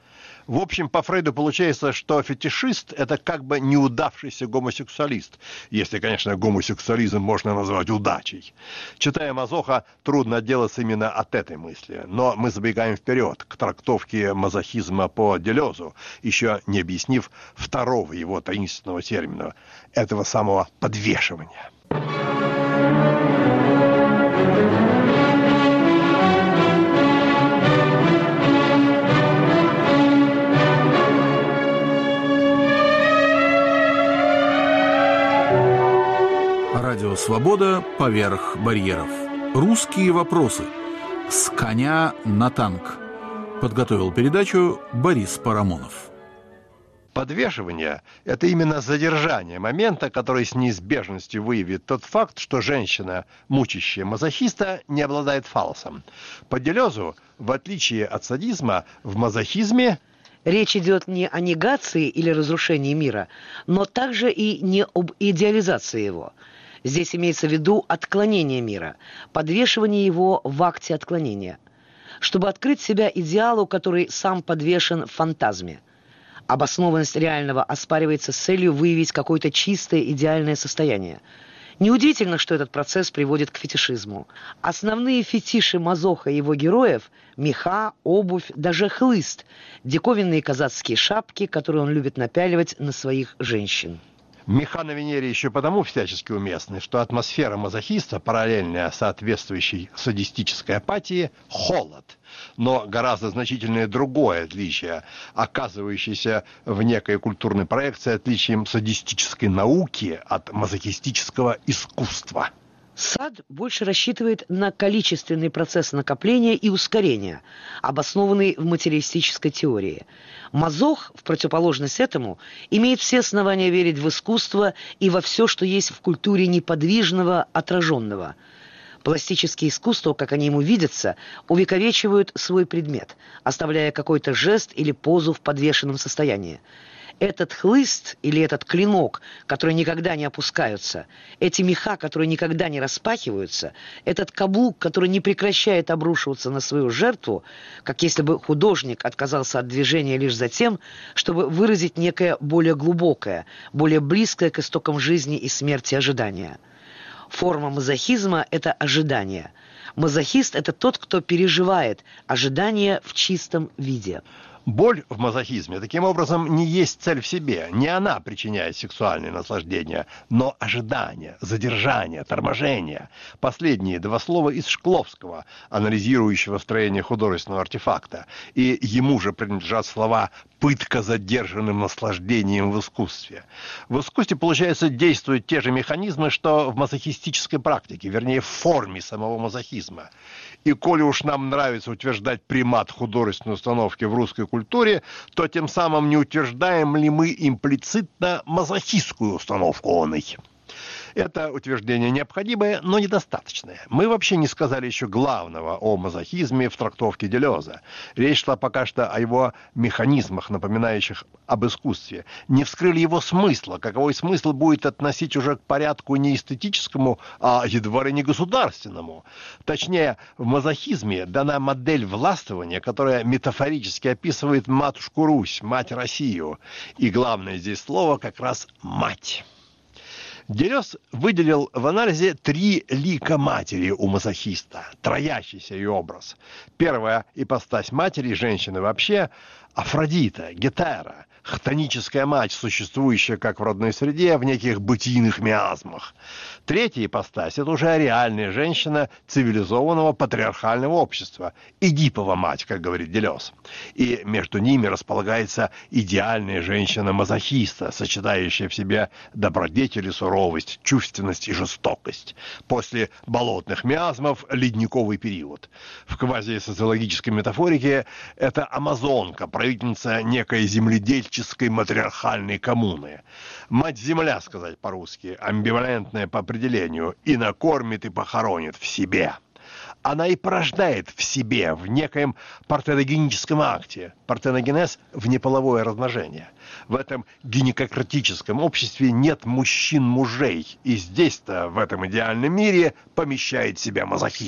Speaker 9: В общем, по Фрейду получается, что фетишист – это как бы неудавшийся гомосексуалист, если, конечно, гомосексуализм можно назвать удачей. Читая Мазоха, трудно отделаться именно от этой мысли, но мы забегаем вперед к трактовке мазохизма по Делезу, еще не объяснив второго его таинственного термина – этого самого подвешивания.
Speaker 1: Радио «Свобода» поверх барьеров. Русские вопросы. С коня на танк. Подготовил передачу Борис Парамонов.
Speaker 9: Подвешивание – это именно задержание момента, который с неизбежностью выявит тот факт, что женщина, мучащая мазохиста, не обладает фалосом. По Делезу, в отличие от садизма, в мазохизме
Speaker 2: речь идет не о негации или разрушении мира, но также и не об идеализации его. Здесь имеется в виду отклонение мира, подвешивание его в акте отклонения, чтобы открыть себя идеалу, который сам подвешен в фантазме. Обоснованность реального оспаривается с целью выявить какое-то чистое идеальное состояние. Неудивительно, что этот процесс приводит к фетишизму. Основные фетиши Мазоха и его героев – меха, обувь, даже хлыст, диковинные казацкие шапки, которые он любит напяливать на своих женщин.
Speaker 9: Меха на Венере еще потому всячески уместны, что атмосфера мазохиста, параллельная соответствующей садистической апатии, холод. Но гораздо значительное другое отличие, оказывающееся в некой культурной проекции отличием садистической науки от мазохистического искусства.
Speaker 2: Сад больше рассчитывает на количественный процесс накопления и ускорения, обоснованный в материалистической теории. Мазох, в противоположность этому, имеет все основания верить в искусство и во все, что есть в культуре неподвижного, отраженного. Пластические искусства, как они ему видятся, увековечивают свой предмет, оставляя какой-то жест или позу в подвешенном состоянии. Этот хлыст или этот клинок, которые никогда не опускаются, эти меха, которые никогда не распахиваются, этот каблук, который не прекращает обрушиваться на свою жертву, как если бы художник отказался от движения лишь за тем, чтобы выразить некое более глубокое, более близкое к истокам жизни и смерти ожидание. Форма мазохизма – это ожидание. Мазохист – это тот, кто переживает ожидание в чистом виде.
Speaker 9: Боль в мазохизме, таким образом, не есть цель в себе. Не она причиняет сексуальное наслаждение, но ожидание, задержание, торможение. Последние два слова из Шкловского, анализирующего строение художественного артефакта. И ему же принадлежат слова «пытка задержанным наслаждением в искусстве». В искусстве, получается, действуют те же механизмы, что в мазохистической практике, вернее, в форме самого мазохизма. И коли уж нам нравится утверждать примат художественной установки в русской культуре, то тем самым не утверждаем ли мы имплицитно мазохистскую установку оной? Это утверждение необходимое, но недостаточное. Мы вообще не сказали еще главного о мазохизме в трактовке Делеза. Речь шла пока что о его механизмах, напоминающих об искусстве. Не вскрыли его смысла, каковой смысл будет относить уже к порядку не эстетическому, а едва ли не государственному. Точнее, в мазохизме дана модель властвования, которая метафорически описывает матушку Русь, мать Россию. И главное здесь слово как раз «мать». Делез выделил в анализе три лика матери у мазохиста, троящийся ее образ. Первая ипостась матери, женщины вообще, Афродита, Гетера, хтоническая мать, существующая как в родной среде, в неких бытийных миазмах. Третья ипостась – это уже реальная женщина цивилизованного патриархального общества, Эдипова мать, как говорит Делез. И между ними располагается идеальная женщина-мазохиста, сочетающая в себе добродетель и суровость, чувственность и жестокость. После болотных миазмов – ледниковый период. В квазисоциологической метафорике это амазонка, правительница некой земледельческой матриархальной коммуны. Мать-земля, сказать по-русски, амбивалентная по определению, и накормит, и похоронит в себе. Она и порождает в себе, в некоем партеногеническом акте. Партеногенез – внеполовое размножение. В этом гинекократическом обществе нет мужчин-мужей. И здесь-то, в этом идеальном мире, помещает себя мазохист.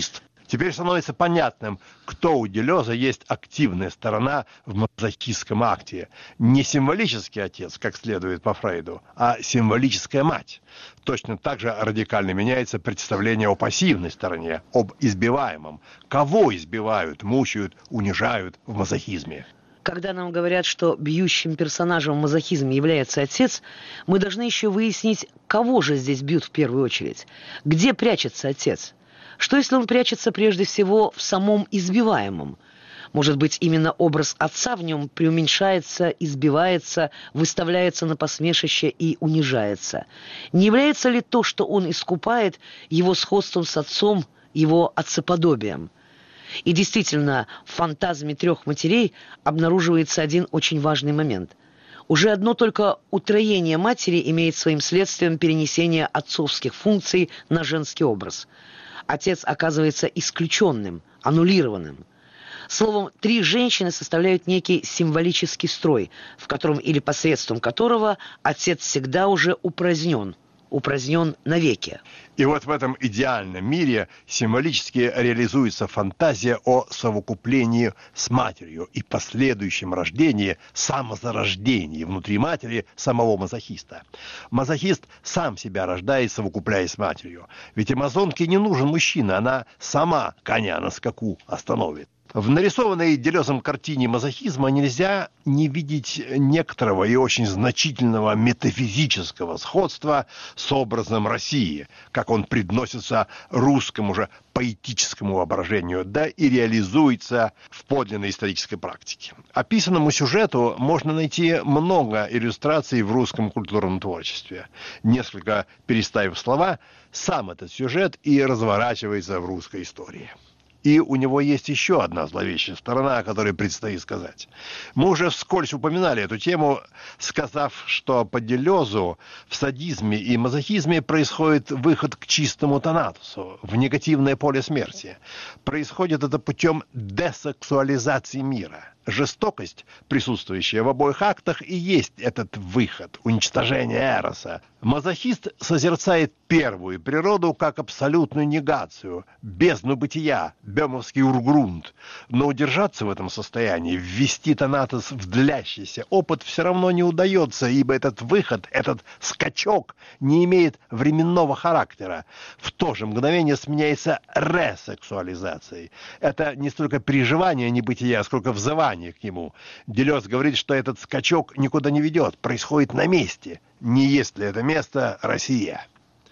Speaker 9: Теперь становится понятным, кто у Делеза есть активная сторона в мазохистском акте. Не символический отец, как следует по Фрейду, а символическая мать. Точно так же радикально меняется представление о пассивной стороне, об избиваемом. Кого избивают, мучают, унижают в мазохизме?
Speaker 2: Когда нам говорят, что бьющим персонажем в мазохизме является отец, мы должны еще выяснить, кого же здесь бьют в первую очередь. Где прячется отец? Что если он прячется прежде всего в самом избиваемом? Может быть, именно образ отца в нем преуменьшается, избивается, выставляется на посмешище и унижается? Не является ли то, что он искупает, его сходством с отцом, его отцеподобием? И действительно, в фантазме трех матерей обнаруживается один очень важный момент. Уже одно только утроение матери имеет своим следствием перенесение отцовских функций на женский образ. Отец оказывается исключенным, аннулированным. Словом, три женщины составляют некий символический строй, в котором или посредством которого отец всегда уже упразднен, упразднен навеки.
Speaker 9: И вот в этом идеальном мире символически реализуется фантазия о совокуплении с матерью и последующем рождении, самозарождении внутри матери самого мазохиста. Мазохист сам себя рождает, совокупляясь с матерью. Ведь амазонке не нужен мужчина, она сама коня на скаку остановит. В нарисованной Делезом картине мазохизма нельзя не видеть некоторого и очень значительного метафизического сходства с образом России, как он предносится русскому же поэтическому воображению, да и реализуется в подлинной исторической практике. Описанному сюжету можно найти много иллюстраций в русском культурном творчестве. Несколько переставив слова, сам этот сюжет и разворачивается в русской истории. И у него есть еще одна зловещая сторона, о которой предстоит сказать. Мы уже вскользь упоминали эту тему, сказав, что по Делезу в садизме и мазохизме происходит выход к чистому танатусу, в негативное поле смерти. Происходит это путем десексуализации мира. Жестокость, присутствующая в обоих актах, и есть этот выход, уничтожение эроса. Мазохист созерцает первую природу как абсолютную негацию, бездну бытия, бемовский ургрунт. Но удержаться в этом состоянии, ввести танатос в длящийся опыт все равно не удается, ибо этот выход, этот скачок не имеет временного характера. В то же мгновение сменяется ресексуализацией. Это не столько переживание небытия, сколько взывание к нему. Делез говорит, что этот скачок никуда не ведет, происходит на месте. Не есть ли это место Россия?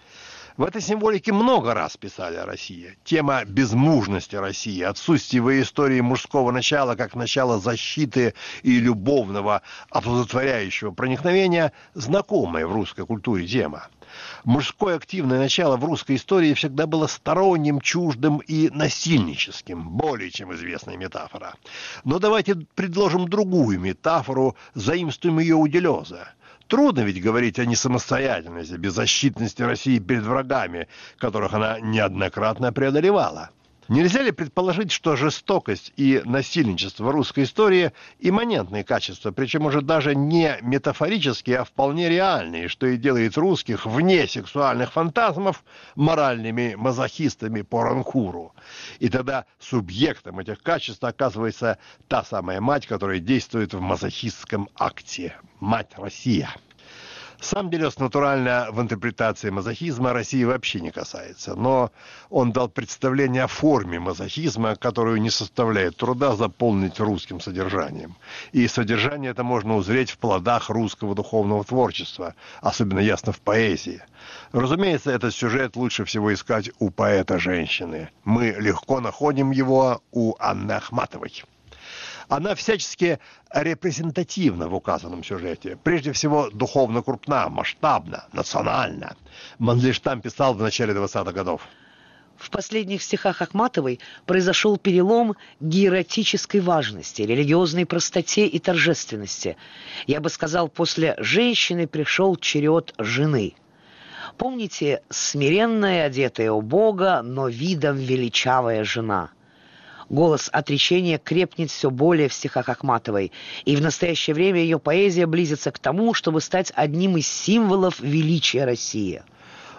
Speaker 9: В этой символике много раз писали о России. Тема безмужности России, отсутствие в ее истории мужского начала как начала защиты и любовного оплодотворяющего проникновения знакомая в русской культуре тема. Мужское активное начало в русской истории всегда было сторонним, чуждым и насильническим, более чем известная метафора. Но давайте предложим другую метафору, заимствуем ее у Делеза. Трудно ведь говорить о несамостоятельности, беззащитности России перед врагами, которых она неоднократно преодолевала. Нельзя ли предположить, что жестокость и насильничество в русской истории имманентные качества, причем уже даже не метафорические, а вполне реальные, что и делает русских вне сексуальных фантазмов моральными мазохистами по ранкуру. И тогда субъектом этих качеств оказывается та самая мать, которая действует в мазохистском акте – мать Россия. Сам Делез натурально в интерпретации мазохизма России вообще не касается, но он дал представление о форме мазохизма, которую не составляет труда заполнить русским содержанием. И содержание это можно узреть в плодах русского духовного творчества, особенно ясно в поэзии. Разумеется, этот сюжет лучше всего искать у поэта-женщины. Мы легко находим его у Анны Ахматовой. Она всячески репрезентативна в указанном сюжете. Прежде всего, духовно крупна, масштабна, национальна. Мандельштам писал в начале двадцатых годов.
Speaker 2: В последних стихах Ахматовой произошел перелом гиератической важности, религиозной простоте и торжественности. Я бы сказал, после женщины пришел черед жены. Помните, смиренная, одетая у Бога, но видом величавая жена. Голос отречения крепнет все более в стихах Ахматовой, и в настоящее время ее поэзия близится к тому, чтобы стать одним из символов величия России.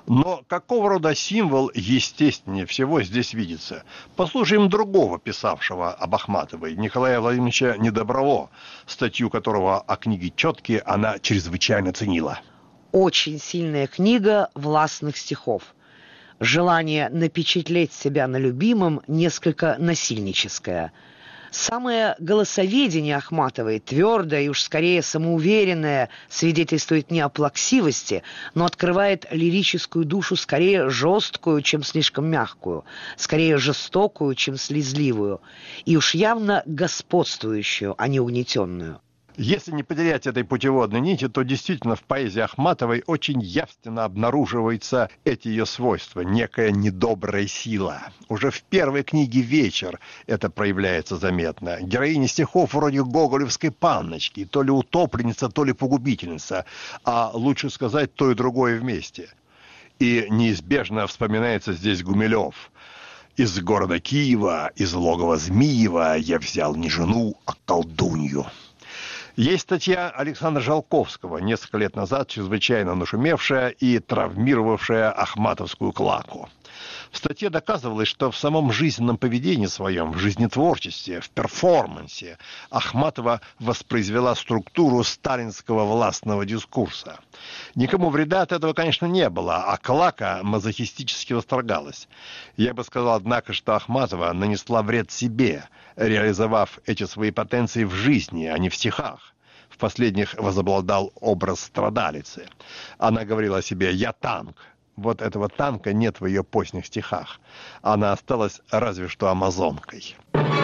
Speaker 9: Но какого рода символ естественнее всего здесь видится? Послушаем другого писавшего об Ахматовой, Николая Владимировича Недоброво, статью которого о книге «Четки» она чрезвычайно ценила.
Speaker 2: Очень сильная книга властных стихов. Желание напечатлеть себя на любимом несколько насильническое. Самое голосоведение Ахматовой, твердое и уж скорее самоуверенное, свидетельствует не о плаксивости, но открывает лирическую душу скорее жесткую, чем слишком мягкую, скорее жестокую, чем слезливую, и уж явно господствующую, а не угнетенную.
Speaker 9: Если не потерять этой путеводной нити, то действительно в поэзии Ахматовой очень явственно обнаруживаются эти ее свойства, некая недобрая сила. Уже в первой книге «Вечер» это проявляется заметно. Героиня стихов вроде гоголевской панночки, то ли утопленница, то ли погубительница, а лучше сказать то и другое вместе. И неизбежно вспоминается здесь Гумилев. «Из города Киева, из логова Змиева я взял не жену, а колдунью». Есть статья Александра Жалковского, несколько лет назад чрезвычайно нашумевшая и травмировавшая ахматовскую клаку. В статье доказывалось, что в самом жизненном поведении своем, в жизнетворчестве, в перформансе Ахматова воспроизвела структуру сталинского властного дискурса. Никому вреда от этого, конечно, не было, а клака мазохистически восторгалась. Я бы сказал, однако, что Ахматова нанесла вред себе, реализовав эти свои потенции в жизни, а не в стихах. В последних возобладал образ страдалицы. Она говорила о себе «я танк». Вот этого танка нет в ее поздних стихах. Она осталась разве что амазонкой.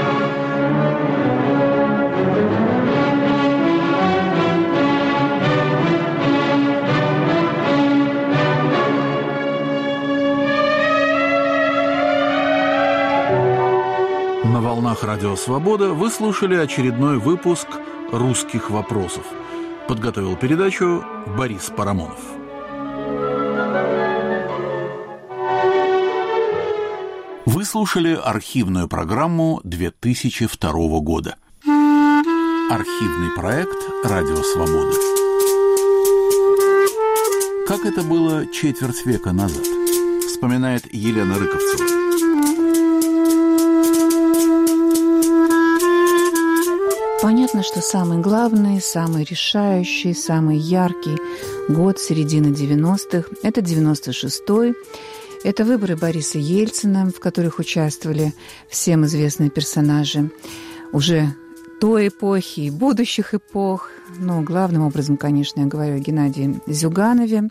Speaker 1: На волнах Радио Свобода вы слушали очередной выпуск «Русских вопросов». Подготовил передачу Борис Парамонов. Вы слушали архивную программу две тысячи второго года. Архивный проект «Радио Свобода». Как это было четверть века назад, вспоминает Елена Рыковцева.
Speaker 5: Понятно, что самый главный, самый решающий, самый яркий год середины девяностых – это девяносто шестой. Это выборы Бориса Ельцина, в которых участвовали всем известные персонажи уже той эпохи и будущих эпох. Ну, главным образом, конечно, я говорю о Геннадии Зюганове.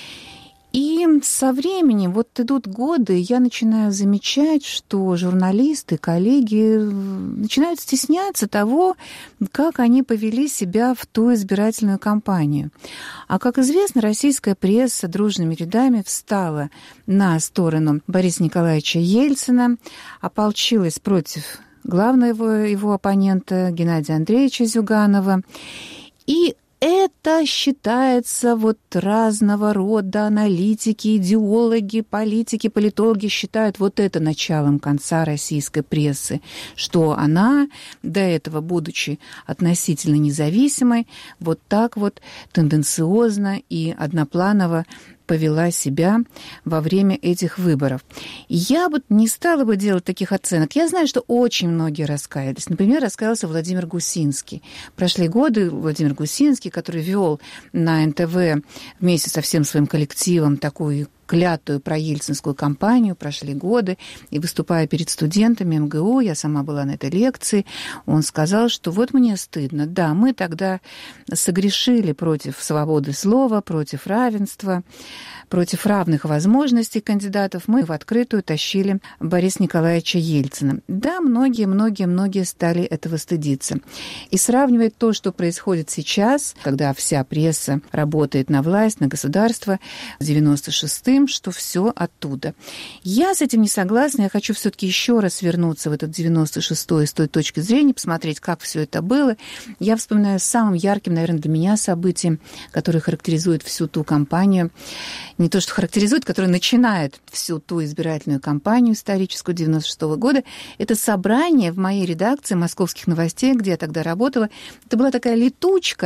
Speaker 5: И со временем, вот идут годы, я начинаю замечать, что журналисты, коллеги начинают стесняться того, как они повели себя в ту избирательную кампанию. А, как известно, российская пресса дружными рядами встала на сторону Бориса Николаевича Ельцина, ополчилась против главного его оппонента Геннадия Андреевича Зюганова. И это считается, вот разного рода аналитики, идеологи, политики, политологи считают вот это началом конца российской прессы, что она, до этого будучи относительно независимой, вот так вот тенденциозно и однопланово повела себя во время этих выборов. Я бы не стала бы делать таких оценок. Я знаю, что очень многие раскаялись. Например, раскаялся Владимир Гусинский. Прошли годы, Владимир Гусинский, который вел на эн тэ вэ вместе со всем своим коллективом такую клятую проельцинскую кампанию, прошли годы, и выступая перед студентами эм гэ у, я сама была на этой лекции, он сказал, что вот мне стыдно, да, мы тогда согрешили против свободы слова, против равенства, против равных возможностей кандидатов, мы в открытую тащили Бориса Николаевича Ельцина. Да, многие, многие, многие стали этого стыдиться. И сравнивать то, что происходит сейчас, когда вся пресса работает на власть, на государство, с девяносто шестым, что все оттуда. Я с этим не согласна. Я хочу все-таки еще раз вернуться в этот девяносто шестой с той точки зрения, посмотреть, как все это было. Я вспоминаю самым ярким, наверное, для меня событием, которое характеризует всю ту кампанию. Не то, что характеризует, которое начинает всю ту избирательную кампанию историческую девяносто шестого года. Это собрание в моей редакции «Московских новостей», где я тогда работала. Это была такая летучка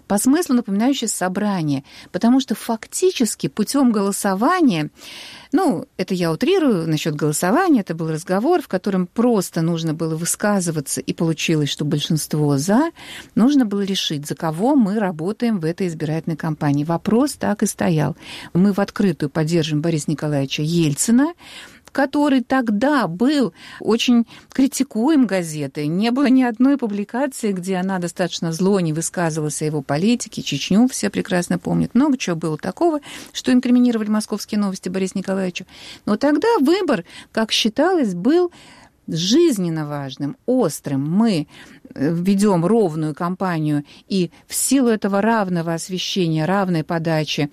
Speaker 5: по смыслу напоминающее собрание, потому что фактически путем голосования, ну, это я утрирую насчет голосования, это был разговор, в котором просто нужно было высказываться, и получилось, что большинство «за», нужно было решить, за кого мы работаем в этой избирательной кампании. Вопрос так и стоял. Мы в открытую поддержим Бориса Николаевича Ельцина, который тогда был очень критикуем газетой. Не было ни одной публикации, где она достаточно зло не высказывалась о его политике. Чечню все прекрасно помнят. Много чего было такого, что инкриминировали «Московские новости» Борису Николаевичу. Но тогда выбор, как считалось, был жизненно важным, острым. Мы ведем ровную кампанию, и в силу этого равного освещения, равной подачи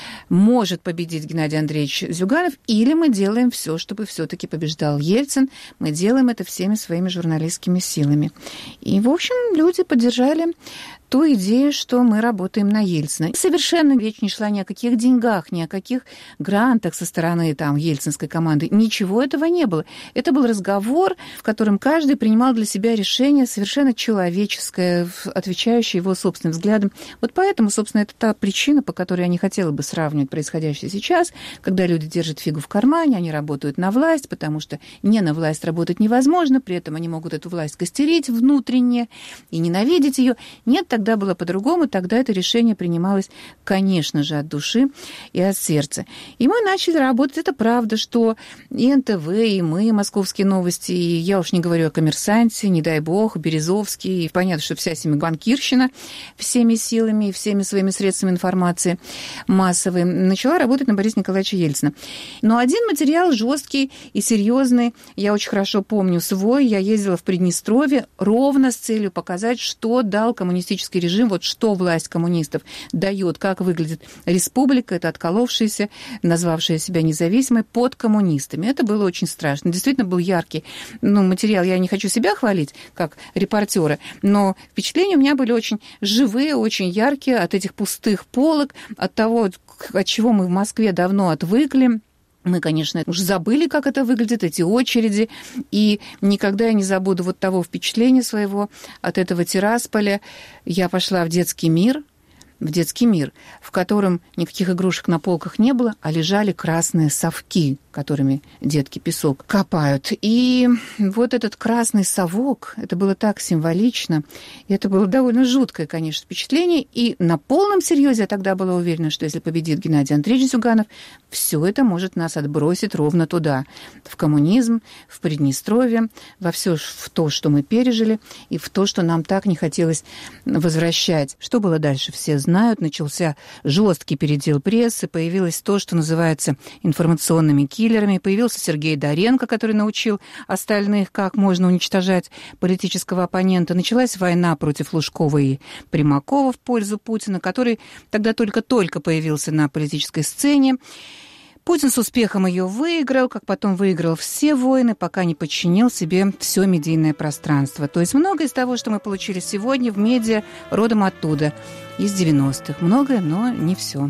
Speaker 5: может победить Геннадий Андреевич Зюганов, или мы делаем все, чтобы все-таки побеждал Ельцин. Мы делаем это всеми своими журналистскими силами. И, в общем, люди поддержали ту идею, что мы работаем на Ельцина. Совершенно речь не шла ни о каких деньгах, ни о каких грантах со стороны там ельцинской команды. Ничего этого не было. Это был разговор, в котором каждый принимал для себя решение совершенно человеческое, отвечающее его собственным взглядам. Вот поэтому, собственно, это та причина, по которой я не хотела бы сравнивать происходящее сейчас, когда люди держат фигу в кармане, они работают на власть, потому что не на власть работать невозможно, при этом они могут эту власть костерить внутренне и ненавидеть ее. Нет, так Тогда было по-другому, тогда это решение принималось, конечно же, от души и от сердца. И мы начали работать. Это правда, что и эн тэ вэ, и мы, «Московские новости», и я уж не говорю о «Коммерсанте», не дай бог, Березовский. И понятно, что вся семья банкирщина всеми силами и всеми своими средствами информации массовой начала работать на Бориса Николаевича Ельцина. Но один материал жесткий и серьезный, я очень хорошо помню свой. Я ездила в Приднестровье ровно с целью показать, что дал коммунистический режим, вот что власть коммунистов дает, как выглядит республика, это отколовшаяся, назвавшая себя независимой, под коммунистами. Это было очень страшно. Действительно был яркий ну, материал. Я не хочу себя хвалить, как репортера, но впечатления у меня были очень живые, очень яркие от этих пустых полок, от того, от чего мы в Москве давно отвыкли. Мы, конечно, уже забыли, как это выглядит, эти очереди, и никогда я не забуду вот того впечатления своего от этого Тирасполя. Я пошла в детский мир, в детский мир, в котором никаких игрушек на полках не было, а лежали красные совки, которыми детки песок копают. И вот этот красный совок, это было так символично, и это было довольно жуткое, конечно, впечатление. И на полном серьезе я тогда была уверена, что если победит Геннадий Андреевич Зюганов, все это может нас отбросить ровно туда, в коммунизм, в Приднестровье, во все в то, что мы пережили, и в то, что нам так не хотелось возвращать. Что было дальше, все знают. Начался жесткий передел прессы, появилось то, что называется информационными киллерами. Появился Сергей Доренко, который научил остальных, как можно уничтожать политического оппонента. Началась война против Лужкова и Примакова в пользу Путина, который тогда только-только появился на политической сцене. Путин с успехом ее выиграл, как потом выиграл все войны, пока не подчинил себе все медийное пространство. То есть многое из того, что мы получили сегодня в медиа, родом оттуда, из девяностых. Многое, но не все.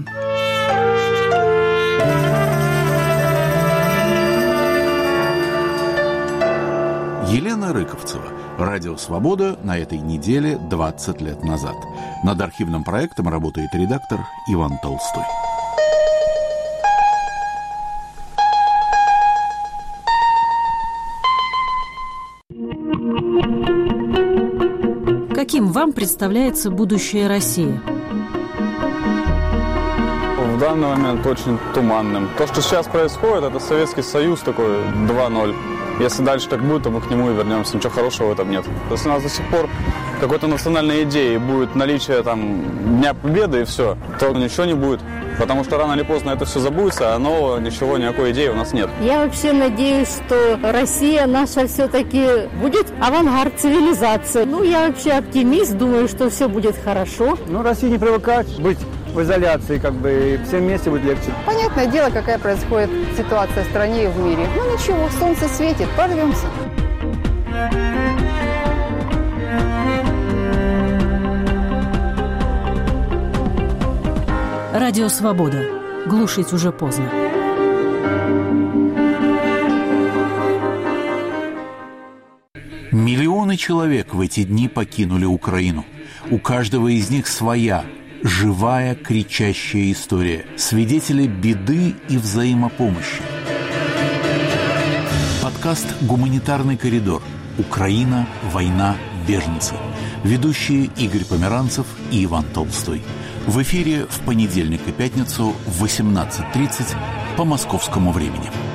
Speaker 1: Елена Рыковцева. Радио «Свобода» на этой неделе двадцать лет назад. Над архивным проектом работает редактор Иван Толстой.
Speaker 6: Каким вам представляется будущее России?
Speaker 12: В данный момент очень туманным. То, что сейчас происходит, это Советский Союз такой два ноль. Если дальше так будет, то мы к нему и вернемся. Ничего хорошего в этом нет. Если у нас до сих пор какой-то национальной идеи будет наличие там Дня Победы и все, то ничего не будет. Потому что рано или поздно это все забудется, а нового ничего, никакой идеи у нас нет.
Speaker 13: Я вообще надеюсь, что Россия наша все-таки будет авангард цивилизации. Ну, я вообще оптимист, думаю, что все будет хорошо.
Speaker 14: Ну, России не привыкать быть в изоляции, как бы, и всем вместе будет легче.
Speaker 15: Понятное дело, какая происходит ситуация в стране и в мире. Ну, ничего, солнце светит, порвемся.
Speaker 6: Радио «Свобода». Глушить уже поздно.
Speaker 1: Миллионы человек в эти дни покинули Украину. У каждого из них своя, живая, кричащая история. Свидетели беды и взаимопомощи. Подкаст «Гуманитарный коридор. Украина, война, беженцы». Ведущие Игорь Померанцев и Иван Толстой. В эфире в понедельник и пятницу в восемнадцать тридцать по московскому времени.